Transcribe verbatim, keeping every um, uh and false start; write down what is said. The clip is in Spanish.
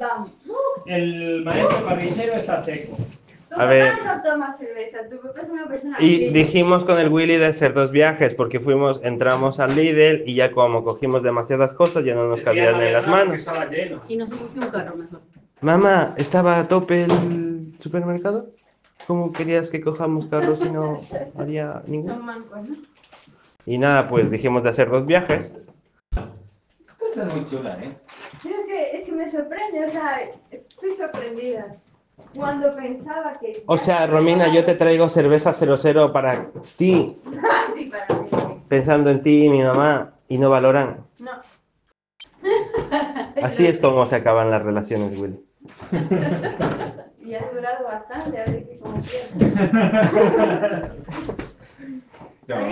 Vamos. El maestro parrillero está seco. Tu A ver. mamá no toma cerveza, tu papá es una persona Y así. dijimos con el Willy de hacer dos viajes, porque fuimos, entramos al Lidl y ya como cogimos demasiadas cosas, ya no nos Decía cabían en María las Nada que manos. estaba lleno. Y no se cogió un carro mejor. Mamá, ¿estaba a tope el supermercado? ¿Cómo querías que cojamos carros si no había ninguno? Son mancos, ¿no? Y nada, pues dijimos de hacer dos viajes. Esta es muy chula, ¿eh? Sí, Es que, es que me sorprende, o sea, estoy sorprendida. Cuando pensaba que... O sea, Romina, yo te traigo cerveza cero cero para ti, Ay, sí, para mí. pensando en ti y mi mamá, y no valoran. No. Así es como se acaban las relaciones, Willy. Y ha durado bastante, a ver que como quieras.